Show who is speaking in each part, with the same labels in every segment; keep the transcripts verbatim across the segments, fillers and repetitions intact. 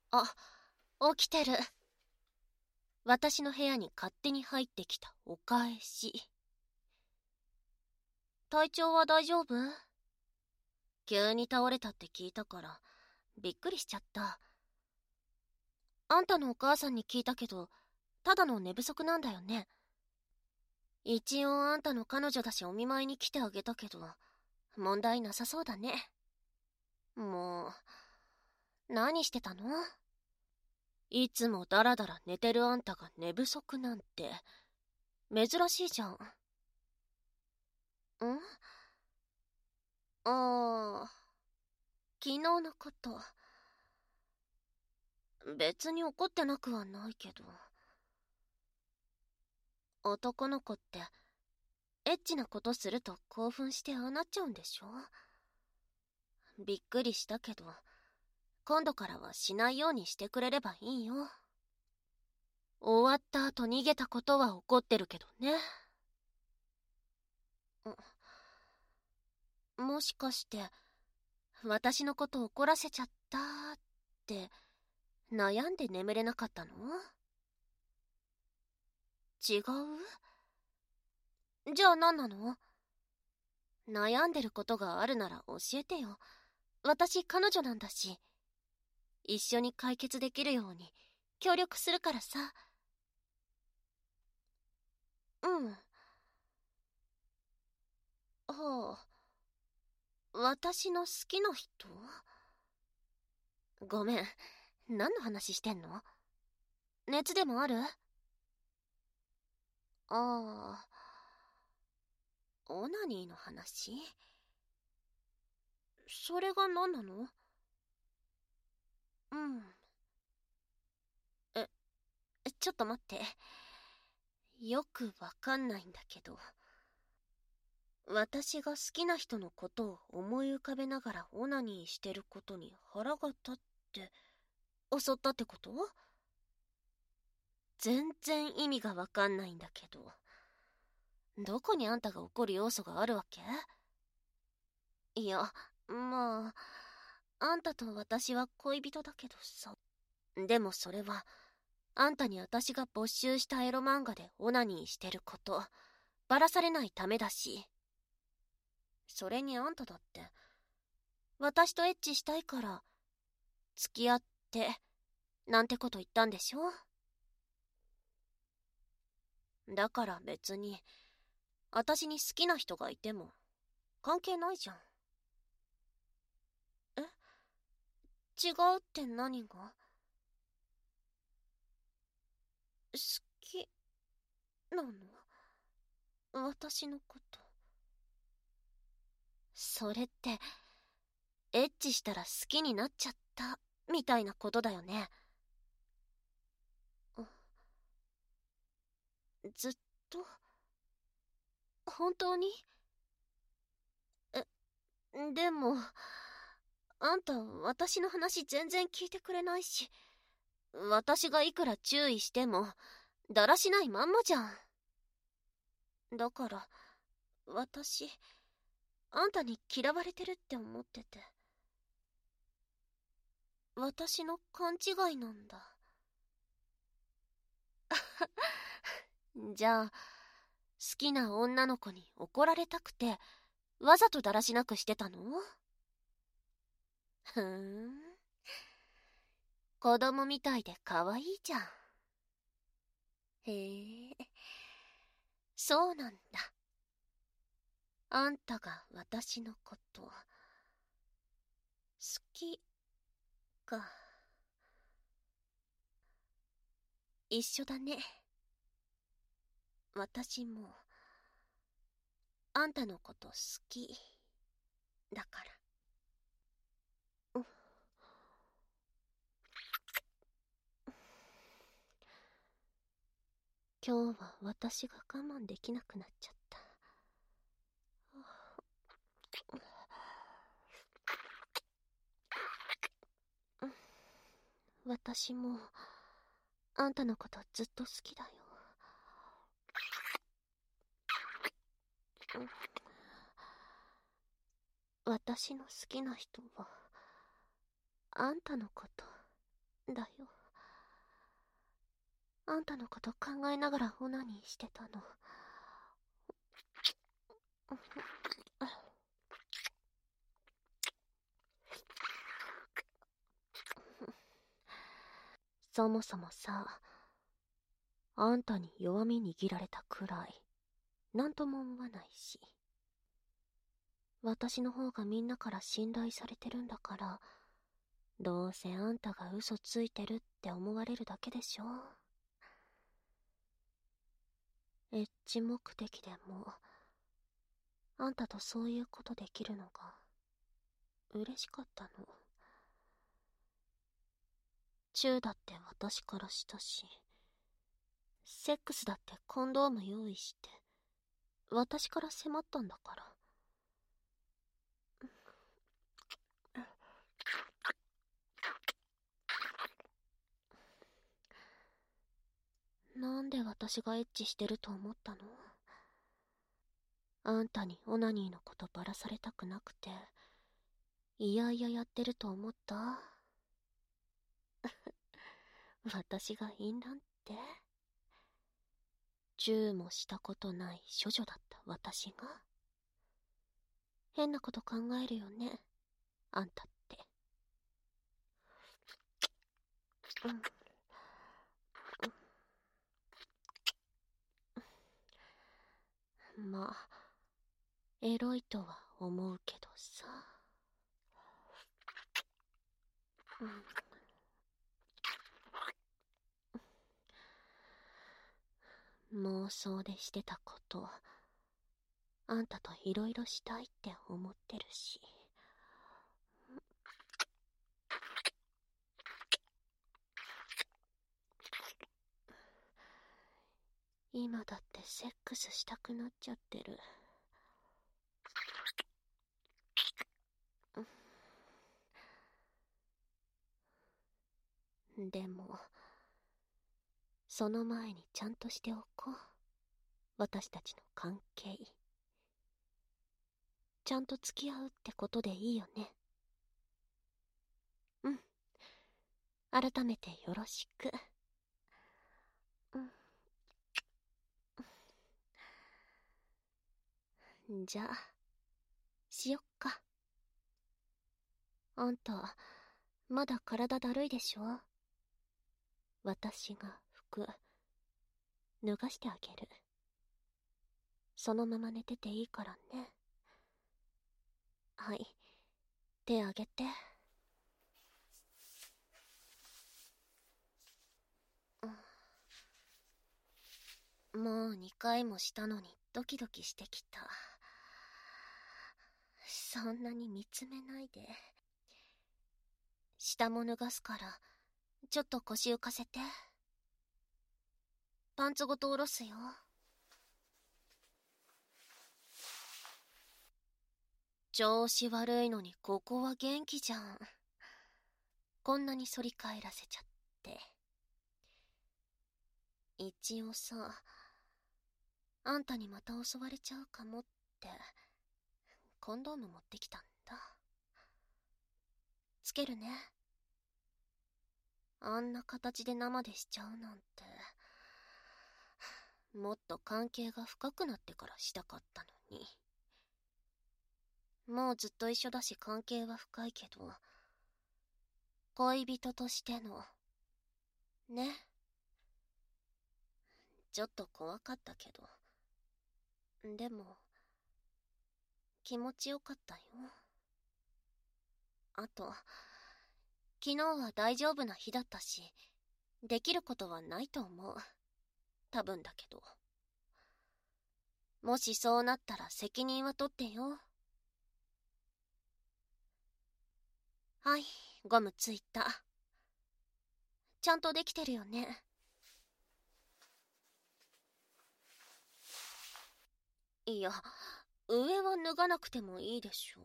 Speaker 1: あ、起きてる。私の部屋に勝手に入ってきたお返し。体調は大丈夫？急に倒れたって聞いたから、びっくりしちゃった。あんたのお母さんに聞いたけど、ただの寝不足なんだよね。一応あんたの彼女だしお見舞いに来てあげたけど、問題なさそうだね。もう、何してたの？いつもダラダラ寝てるあんたが寝不足なんて、珍しいじゃん。ん？ああ、昨日のこと。別に怒ってなくはないけど。男の子って、エッチなことすると興奮してああなっちゃうんでしょ？びっくりしたけど、今度からはしないようにしてくれればいいよ。終わった後逃げたことは怒ってるけどね。もしかして、私のこと怒らせちゃったって、悩んで眠れなかったの？違う？じゃあ何なの？悩んでることがあるなら教えてよ。私彼女なんだし。一緒に解決できるように協力するからさ。うん。はあ。私の好きな人？ごめん。何の話してんの？熱でもある？ああ。オナニーの話？それが何なの？うん。え、ちょっと待って。よくわかんないんだけど。私が好きな人のことを思い浮かべながらオナニーしてることに腹が立って襲ったってこと？全然意味がわかんないんだけど。どこにあんたが怒る要素があるわけ？いや、まあ、あんたと私は恋人だけどさ。でもそれは、あんたに私が没収したエロ漫画でオナニーしてること、ばらされないためだし。それにあんただって、私とエッチしたいから、付き合って、なんてこと言ったんでしょ？だから別に、私に好きな人がいても、関係ないじゃん。え？違うって何が？好きなの？私のこと。それって、エッチしたら好きになっちゃった、みたいなことだよね。ずっと？本当に？え、でも、あんた私の話全然聞いてくれないし、私がいくら注意しても、だらしないまんまじゃん。だから、私、あんたに嫌われてるって思ってて。私の勘違いなんだ。じゃあ、好きな女の子に怒られたくて、わざとだらしなくしてたの？ふーん。子供みたいで可愛いじゃん。へえ、そうなんだ。あんたが私のこと、好きか。一緒だね。私も、あんたのこと好き、だから。うん。今日は私が我慢できなくなっちゃった。私も、あんたのことずっと好きだよ。私の好きな人は、あんたのことだよ。あんたのこと考えながらオナニーしてたの。そもそもさ、あんたに弱み握られたくらい、なんとも思わないし。私の方がみんなから信頼されてるんだから、どうせあんたが嘘ついてるって思われるだけでしょ。エッチ目的でも、あんたとそういうことできるのが、嬉しかったの。チューだって私からしたし、セックスだってコンドーム用意して、私から迫ったんだから。なんで私がエッチしてると思ったの？あんたにオナニーのことばらされたくなくて、いやいややってると思った？私が淫乱って？チューもしたことない処女だった私が？変なこと考えるよね、あんたって。うんまあ、エロいとは思うけどさ。うん、妄想でしてたこと、あんたといろいろしたいって思ってるし。今だってセックスしたくなっちゃってる。でも、その前にちゃんとしておこう。私たちの関係。ちゃんと付き合うってことでいいよね。うん。改めてよろしく。うん。じゃあ、しよっか。あんた、まだ体だるいでしょ？私が服、脱がしてあげる。そのまま寝てていいからね。はい、手あげて。もうにかいもしたのにドキドキしてきた。そんなに見つめないで。下も脱がすから、ちょっと腰浮かせて。パンツごと下ろすよ。調子悪いのにここは元気じゃん。こんなに反り返らせちゃって。一応さ、あんたにまた襲われちゃうかもって、コンドーム持ってきたんだ。つけるね。あんな形で生でしちゃうなんて。もっと関係が深くなってからしたかったのに。もうずっと一緒だし関係は深いけど、恋人としての、ね。ちょっと怖かったけど。でも、気持ちよかったよ。あと、昨日は大丈夫な日だったし、できることはないと思う。多分だけど。もしそうなったら責任は取ってよ。はい、ゴムついた。ちゃんとできてるよね。いや、上は脱がなくてもいいでしょう。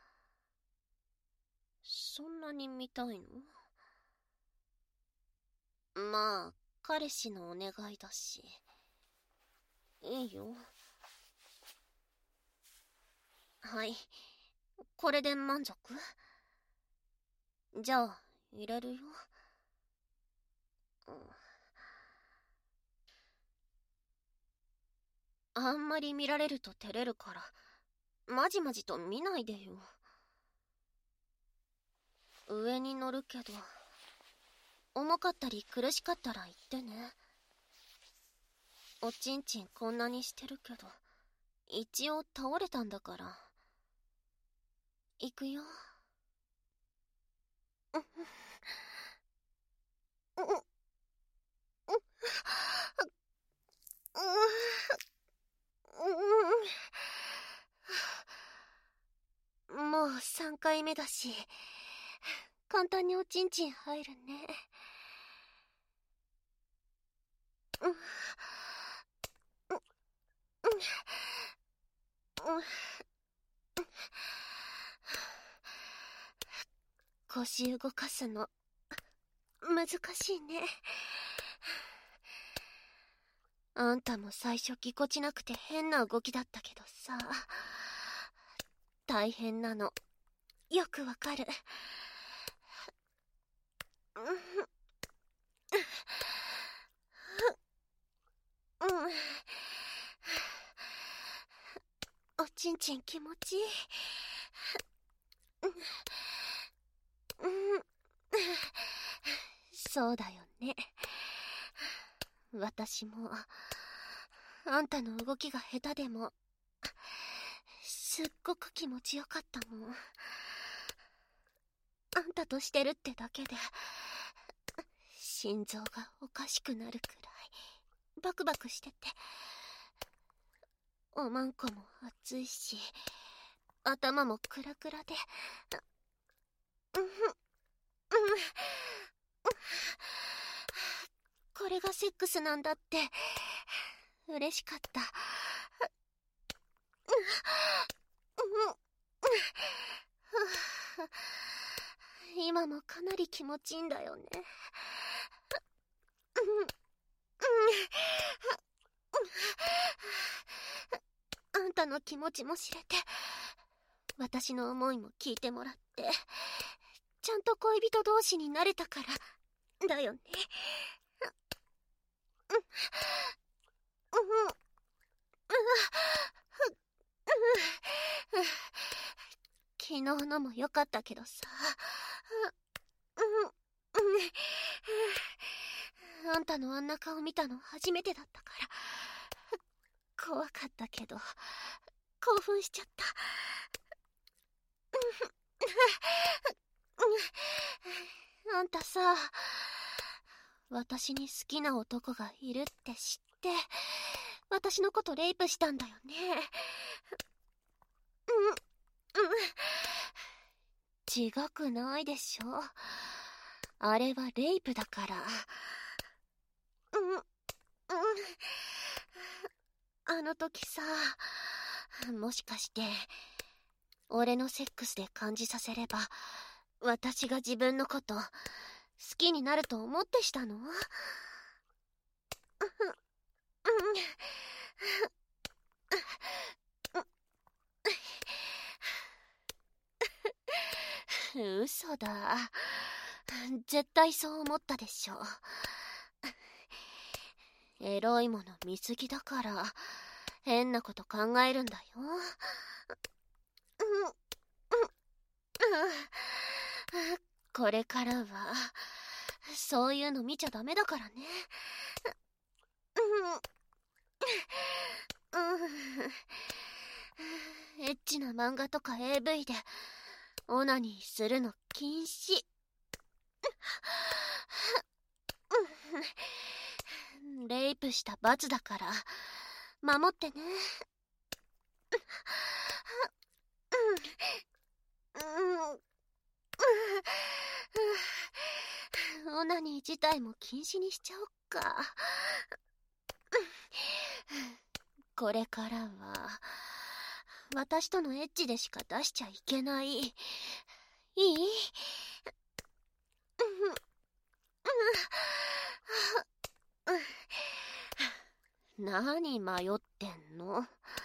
Speaker 1: そんなに見たいの？まあ、彼氏のお願いだし。いいよ。はい。これで満足？じゃあ、入れるよ。 あんまり見られると照れるから、まじまじと見ないでよ。上に乗るけど、重かったり苦しかったら言ってね。おちんちんこんなにしてるけど、一応倒れたんだから。行くよ。もうさんかいめだし、簡単におちんちん入るね。腰動かすの難しいね。あんたも最初ぎこちなくて変な動きだったけどさ、大変なのよくわかる。おちんちん気持ちいい。そうだよね。私もあんたの動きが下手でもすっごく気持ちよかったもん。あんたとしてるってだけで心臓がおかしくなるくらいバクバクしてて、おまんこも熱いし頭もクラクラで、これがセックスなんだって嬉しかった。今もかなり気持ちいいんだよね。あんたの気持ちも知れて、私の思いも聞いてもらって、ちゃんと恋人同士になれたからだよね。昨日のも良かったけどさ、あんたのあんな顔見たの初めてだったから怖かったけど興奮しちゃった。あんたさ、私に好きな男がいるって知って私のことレイプしたんだよね。違くないでしょ。あれはレイプだから。あの時さ、もしかして俺のセックスで感じさせれば私が自分のこと好きになると思ってしたの？嘘だ。絶対そう思ったでしょ。エロいもの見すぎだから変なこと考えるんだよ。これからはそういうの見ちゃダメだからね。エッチな漫画とか エーブイ でオナニーするの禁止。レイプした罰だから守ってね。オナニー自体も禁止にしちゃおっか。これからは私とのエッチでしか出しちゃいけない。いい？何迷ってんの？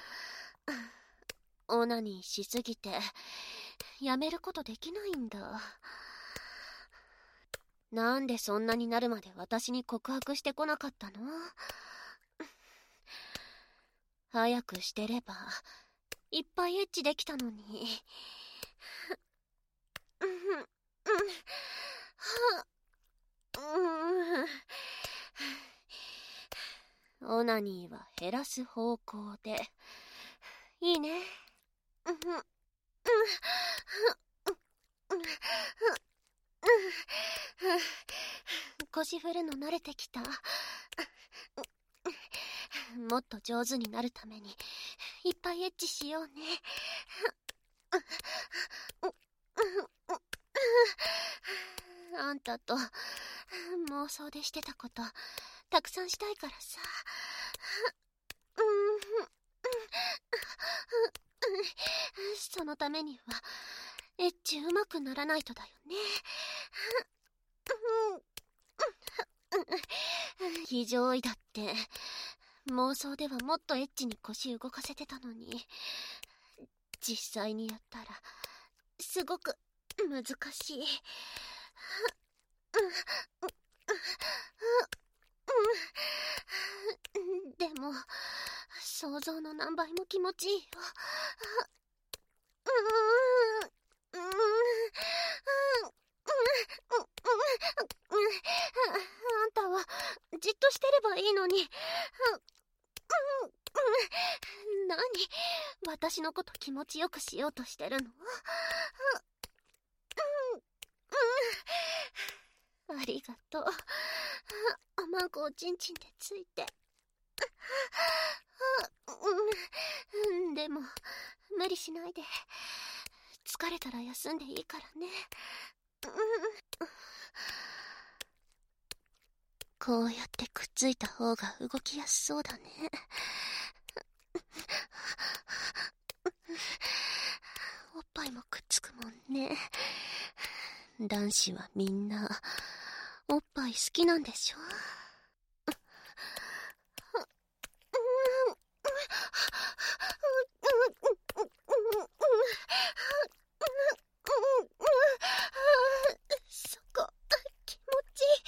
Speaker 1: オナニーしすぎてやめることできないんだ。 なんでそんなになるまで私に告白してこなかったの？早くしてればいっぱいエッチできたのに。オナニーは減らす方向でいいね。腰振るの慣れてきた。もっと上手になるためにいっぱいエッチしようね。あんたと妄想でしてたことたくさんしたいからさ。そのためにはエッチうまくならないとだよね。非常位だって妄想ではもっとエッチに腰動かせてたのに、実際にやったらすごく難しい。でも想像の何倍も気持ちいいよ。あんたはじっとしてればいいのに。何、私のこと気持ちよくしようとしてるの？ありがとう。卵をちんちんでついて。でも無理しないで。疲れたら休んでいいからね。こうやってくっついた方が動きやすそうだね。おっぱいもくっつくもんね。男子はみんなおっぱい好きなんでしょ？そこ気持ちいい。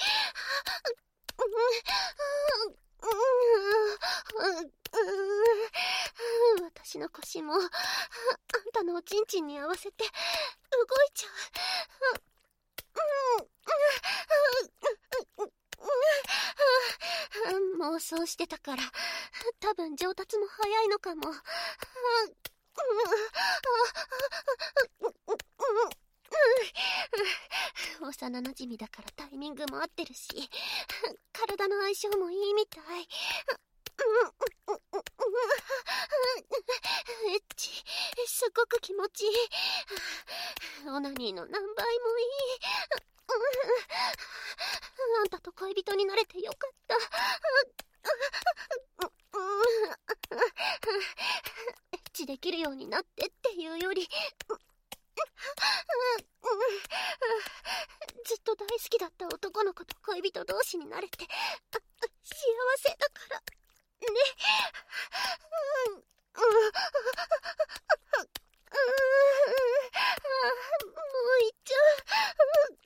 Speaker 1: 私の腰もあんたのおちんちんに合わせて動いちゃう。妄想してたから多分上達も早いのかも。幼なじみだからタイミングも合ってるし、体の相性もいいみたい。エッチすごく気持ちいい。オナニーの何倍もいい。あんたと恋人になれてよかった。エッチできるようになってっていうより、ずっと大好きだった男の子と恋人同士になれて幸せだからね。もういっちゃう。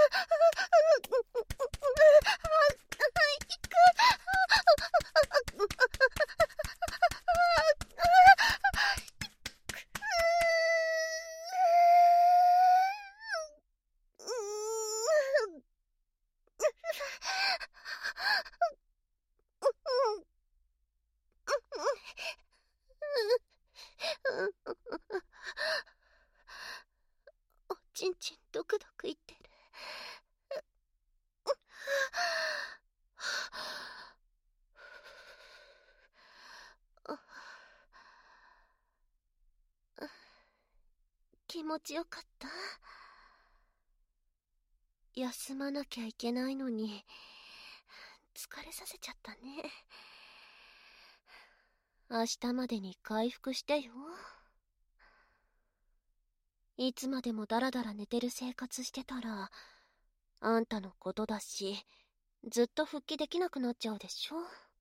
Speaker 1: おちんちんドクドクいってる。気持ちよかった。休まなきゃいけないのに疲れさせちゃったね。明日までに回復してよ。いつまでもダラダラ寝てる生活してたらあんたのことだしずっと復帰できなくなっちゃうでしょ。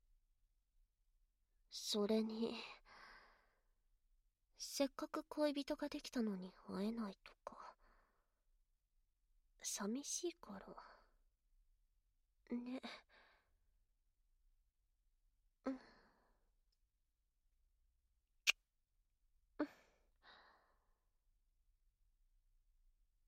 Speaker 1: それにせっかく恋人ができたのに会えないとか寂しいから。 ね。